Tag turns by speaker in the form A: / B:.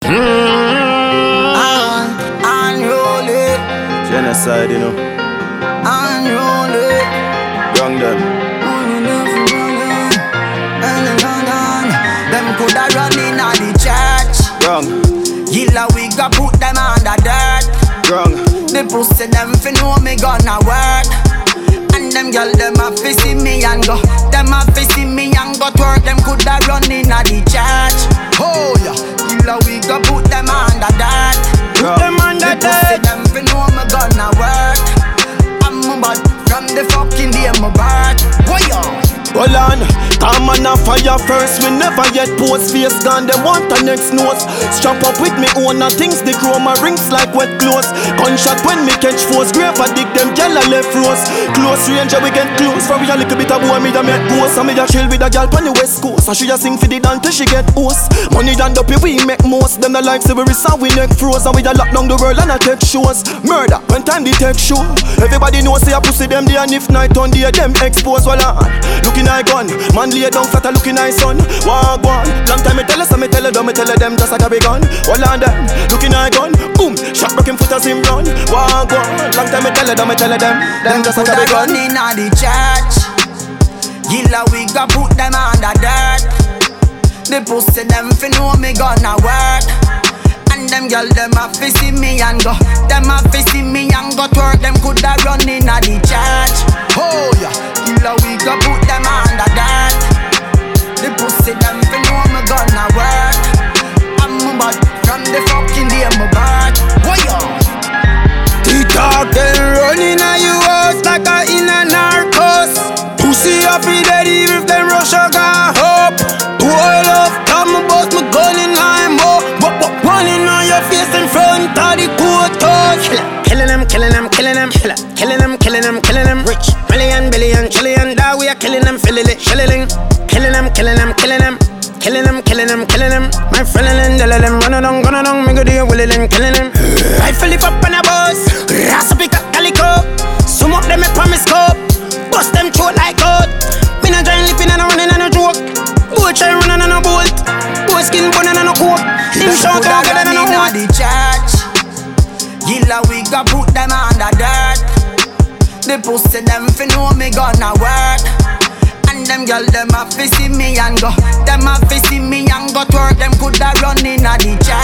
A: Unruly.
B: Genocide, you know.
A: Unruly.
B: Young them.
A: Them coulda run in a the church.
B: Wrong.
A: Gilla we go put them under dirt.
B: Wrong.
A: The pussy them fi know me gonna work. And them girl them a fi see me and go. Them a fi see me and go twerk. Them coulda run in a the church. Oh yeah. Gilla we go put them under dirt. Put them under dirt. The pussy them fi know me gonna work. I'm a bad from the fucking day my birth. Why yo?
B: Hold on, come on a fire first. We never yet post face gone. Them want the next nose. Strap up with me own and things. The chroma rings like wet clothes. Gunshot when me catch force. Grave a dig them gel a left rose. Close range we get close. For we a little bit of boy me da make ghost. And me da chill with a girl on the west coast. And she a sing for the dance till she get host. Money done up we make most. Them the like say we resign we neck froze. And we da lock down the world and a take shows. Murder when time the take show. Everybody know say a pussy them day. And if night on day them expose. Well looking I gun, man lay down flat a looking I son. Walk one, long time me tell us, me tell them just a carry gun. Hold on them, looking I gun, boom, shot broken foot as him run. Walk one, long time me tell them just a carry gun.
A: Them in a the church, Gilla we go put them under dirt. The pussy them fi know me gonna work. And them girl them a fi see me and go. Them a fi see me and go twerk. Them coulda run in a the church. Oh yeah, Gilla we go put them under dirt. The pussy them fi know me gonna work. I'm a bad from the fucking day my birth. Why yo?
C: TikTok them running a you house like a in a narcos. Pussy up in dead if them rush a got hope. Boy love come about me gun in I'm up. Running on your face in front of the courthouse. Killing them, rich, billion, trillion. That we are killing them, filling it, shilling. Killing them. My friend and them running on, gonna on, me go do you willing, killing them. I fill it up on a bus, rasa pick up calico. Some of them a promise scope, bust them throat like goat. Me not trying living and running on a joke. Boy try running on a bolt, boy skin burning on a coat. Him shout out get on a what?
A: The church, Gilla we go put them under dirt. The pussy them fi know me gonna work. And them girl them a fi see me and go. Them a fi see me and go twerk. Them coulda run in a the church.